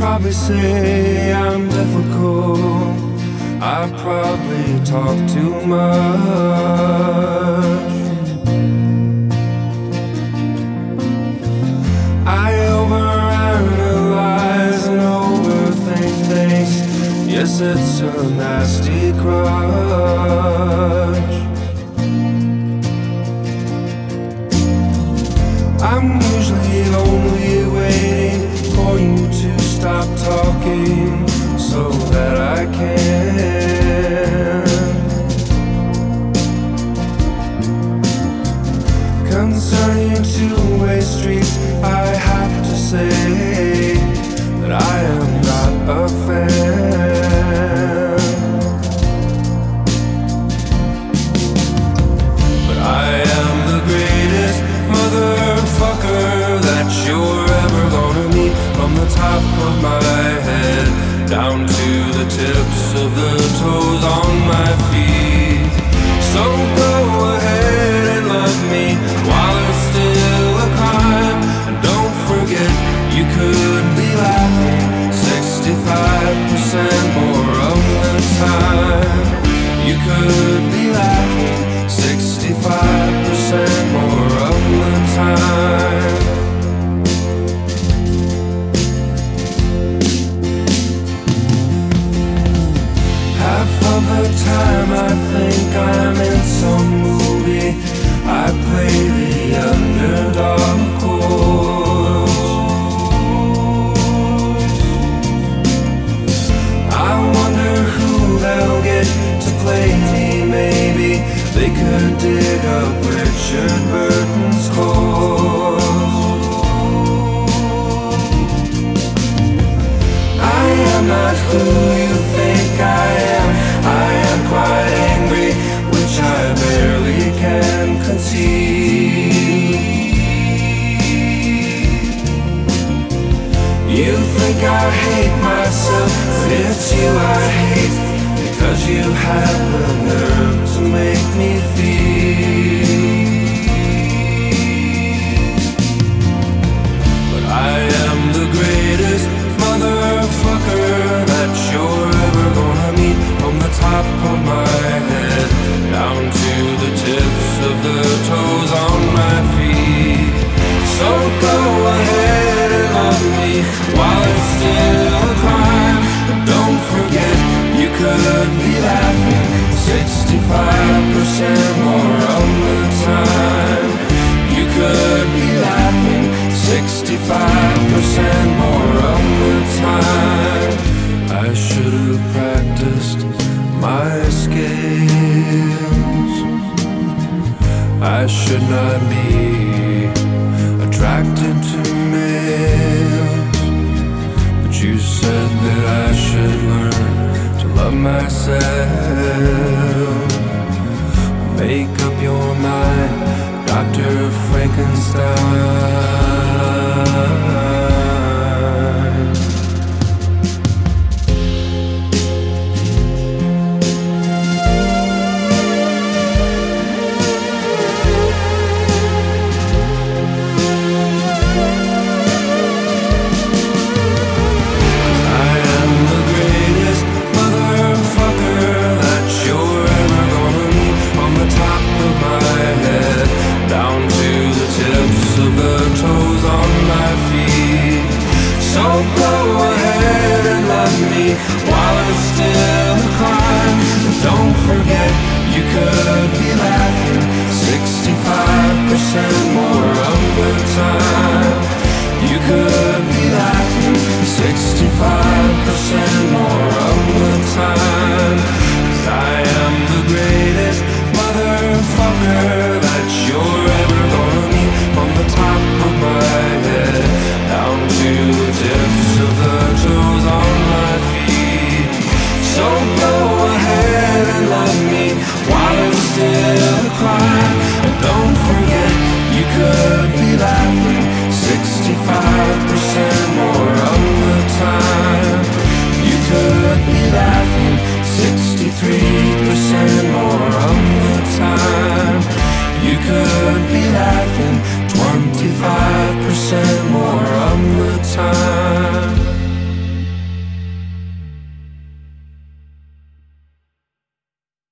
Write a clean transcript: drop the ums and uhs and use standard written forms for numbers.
probably say I'm difficult. I probably talk too much. I overanalyze and overthink things. Yes, it's a nasty crutch. I'm usually only waiting for you to stop talking so that I can. Concerning two-way streets, I have to say that I am not a fan. But I am the greatest motherfucker that you're ever gonna meet. From the top of my head down to the tips of the toes on my feet. So go ahead and love me while it's still a crime. And don't forget, you could be laughing 65% more of the time. You could be laughing 65% more of the time. Half of the time I think I'm in some movie. I play the underdog, of course. I wonder who they'll get to play me. Maybe they could dig up Richard Burton's corpse. I am not who you think I am. I am quite angry, which I barely can conceive. You think I hate myself, but it's you I hate, because you have the nerve to make me feel. But I am the greatest motherfucker that you're ever gonna meet. From the top of my head down to the tips of the toes on my feet. So go ahead and love me while it's still a crime. But don't forget, you could be laughing 65% more of the time. You could be laughing 65% more of the time. I should have practiced my skills. I should not be attracted to males. But you said that I should learn to love myself. Make up your mind, Dr. Frankenstein. While it's still a crime, don't forget, you could be laughing 65% more of the time. You could be laughing 65% more of the time. 'Cause I am the greatest motherfucker that you're ever gonna meet. From the top of my head down to the tips of the toes on my feet. So go ahead and love me while it's still a crime. And don't forget, you could be laughing 65% more of the time. You could be laughing 63% more of the time. You could be laughing 25